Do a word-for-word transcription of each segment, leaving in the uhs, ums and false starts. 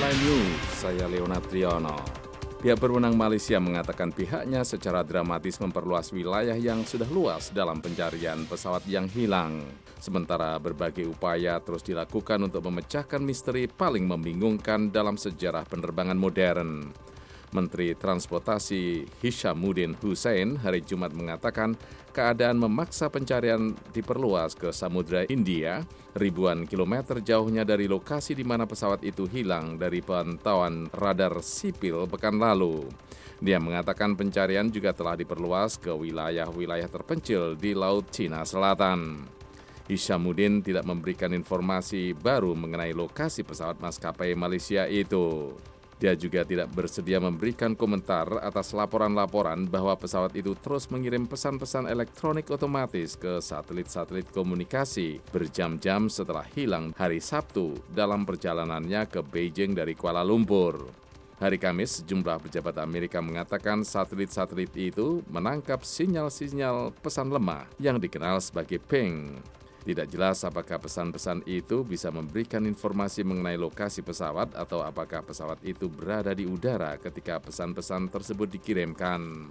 Headline News, saya Leonard Triono. Pihak berwenang Malaysia mengatakan pihaknya secara dramatis memperluas wilayah yang sudah luas dalam pencarian pesawat yang hilang. Sementara berbagai upaya terus dilakukan untuk memecahkan misteri paling membingungkan dalam sejarah penerbangan modern. Menteri Transportasi Hishamuddin Hussein hari Jumat mengatakan keadaan memaksa pencarian diperluas ke Samudra Hindia, ribuan kilometer jauhnya dari lokasi di mana pesawat itu hilang dari pantauan radar sipil pekan lalu. Dia mengatakan pencarian juga telah diperluas ke wilayah-wilayah terpencil di Laut Cina Selatan. Hishamuddin tidak memberikan informasi baru mengenai lokasi pesawat maskapai Malaysia itu. Dia juga tidak bersedia memberikan komentar atas laporan-laporan bahwa pesawat itu terus mengirim pesan-pesan elektronik otomatis ke satelit-satelit komunikasi berjam-jam setelah hilang hari Sabtu dalam perjalanannya ke Beijing dari Kuala Lumpur. Hari Kamis, sejumlah pejabat Amerika mengatakan satelit-satelit itu menangkap sinyal-sinyal pesan lemah yang dikenal sebagai ping. Tidak jelas apakah pesan-pesan itu bisa memberikan informasi mengenai lokasi pesawat atau apakah pesawat itu berada di udara ketika pesan-pesan tersebut dikirimkan.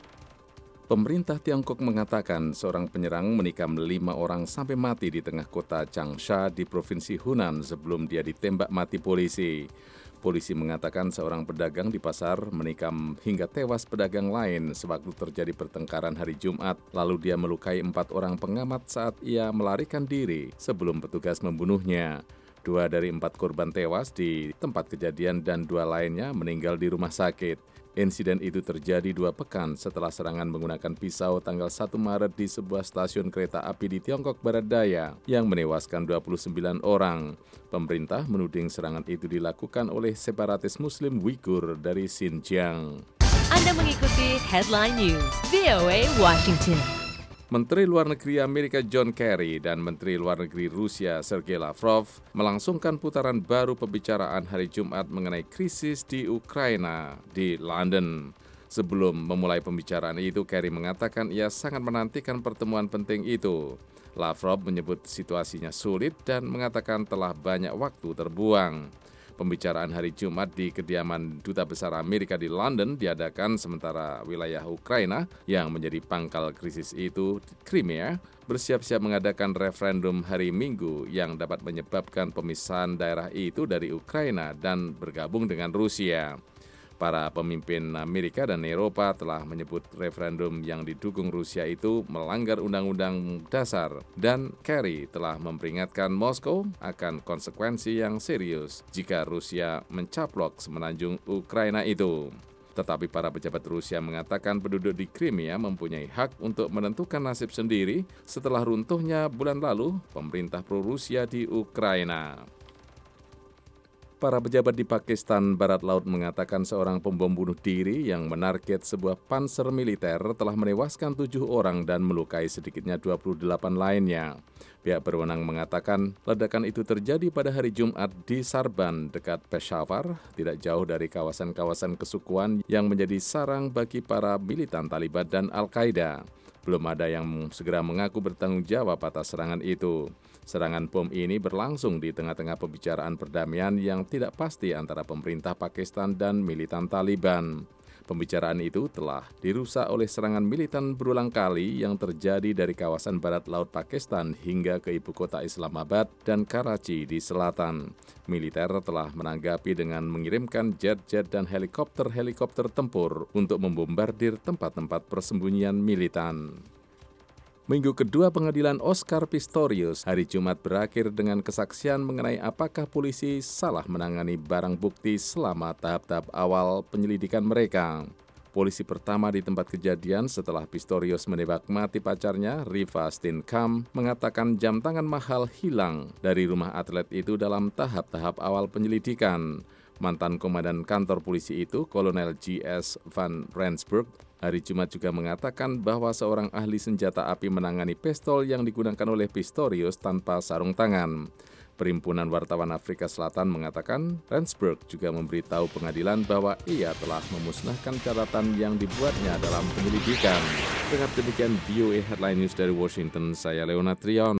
Pemerintah Tiongkok mengatakan seorang penyerang menikam lima orang sampai mati di tengah kota Changsha di Provinsi Hunan sebelum dia ditembak mati polisi. Polisi mengatakan seorang pedagang di pasar menikam hingga tewas pedagang lain sewaktu terjadi pertengkaran hari Jumat, lalu dia melukai empat orang pengamat saat ia melarikan diri sebelum petugas membunuhnya. Dua dari empat korban tewas di tempat kejadian dan dua lainnya meninggal di rumah sakit. Insiden itu terjadi dua pekan setelah serangan menggunakan pisau tanggal satu Maret di sebuah stasiun kereta api di Tiongkok Barat Daya yang menewaskan dua puluh sembilan orang. Pemerintah menuding serangan itu dilakukan oleh separatis Muslim Uighur dari Xinjiang. Anda mengikuti Headline News, V O A Washington. Menteri Luar Negeri Amerika John Kerry dan Menteri Luar Negeri Rusia Sergei Lavrov melangsungkan putaran baru pembicaraan hari Jumat mengenai krisis di Ukraina di London. Sebelum memulai pembicaraan itu, Kerry mengatakan ia sangat menantikan pertemuan penting itu. Lavrov menyebut situasinya sulit dan mengatakan telah banyak waktu terbuang. Pembicaraan hari Jumat di kediaman Duta Besar Amerika di London diadakan sementara wilayah Ukraina yang menjadi pangkal krisis itu, Crimea, bersiap-siap mengadakan referendum hari Minggu yang dapat menyebabkan pemisahan daerah itu dari Ukraina dan bergabung dengan Rusia. Para pemimpin Amerika dan Eropa telah menyebut referendum yang didukung Rusia itu melanggar undang-undang dasar dan Kerry telah memperingatkan Moskow akan konsekuensi yang serius jika Rusia mencaplok semenanjung Ukraina itu. Tetapi para pejabat Rusia mengatakan penduduk di Crimea mempunyai hak untuk menentukan nasib sendiri setelah runtuhnya bulan lalu pemerintah pro-Rusia di Ukraina. Para pejabat di Pakistan Barat Laut mengatakan seorang pembom bunuh diri yang menarget sebuah panser militer telah menewaskan tujuh orang dan melukai sedikitnya dua puluh delapan lainnya. Pihak berwenang mengatakan ledakan itu terjadi pada hari Jumat di Sarban dekat Peshawar, tidak jauh dari kawasan-kawasan kesukuan yang menjadi sarang bagi para militan Taliban dan Al-Qaeda. Belum ada yang segera mengaku bertanggung jawab atas serangan itu. Serangan bom ini berlangsung di tengah-tengah pembicaraan perdamaian yang tidak pasti antara pemerintah Pakistan dan militan Taliban. Pembicaraan itu telah dirusak oleh serangan militan berulang kali yang terjadi dari kawasan barat laut Pakistan hingga ke ibu kota Islamabad dan Karachi di selatan. Militer telah menanggapi dengan mengirimkan jet-jet dan helikopter-helikopter tempur untuk membombardir tempat-tempat persembunyian militan. Minggu kedua pengadilan Oscar Pistorius hari Jumat berakhir dengan kesaksian mengenai apakah polisi salah menangani barang bukti selama tahap-tahap awal penyelidikan mereka. Polisi pertama di tempat kejadian setelah Pistorius menembak mati pacarnya, Riva Steenkamp, mengatakan jam tangan mahal hilang dari rumah atlet itu dalam tahap-tahap awal penyelidikan. Mantan komandan kantor polisi itu, Kolonel G S Van Rensburg, hari Jumat juga mengatakan bahwa seorang ahli senjata api menangani pistol yang digunakan oleh Pistorius tanpa sarung tangan. Perhimpunan Wartawan Afrika Selatan mengatakan Rensburg juga memberitahu pengadilan bahwa ia telah memusnahkan catatan yang dibuatnya dalam penyelidikan. Dengan demikian V O A Headline News dari Washington, saya Leonard Triono.